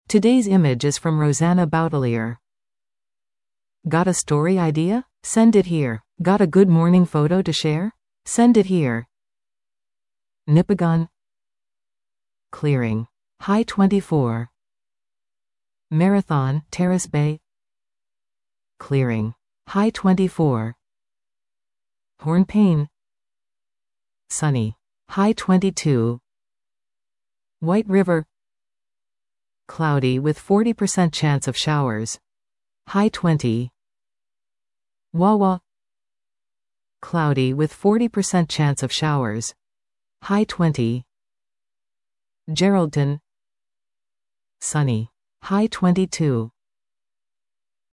Today's image is from Rosanna Boutelier. Got a story idea? Send it here. Got a good morning photo to share? Send it here. Nipigon. Clearing. High 24. Marathon, Terrace Bay. Clearing. High 24. Hornpain. Sunny. High 22. White River. Cloudy with 40% chance of showers. High 20. Wawa. Cloudy with 40% chance of showers. High 20. Geraldton. Sunny. High 22.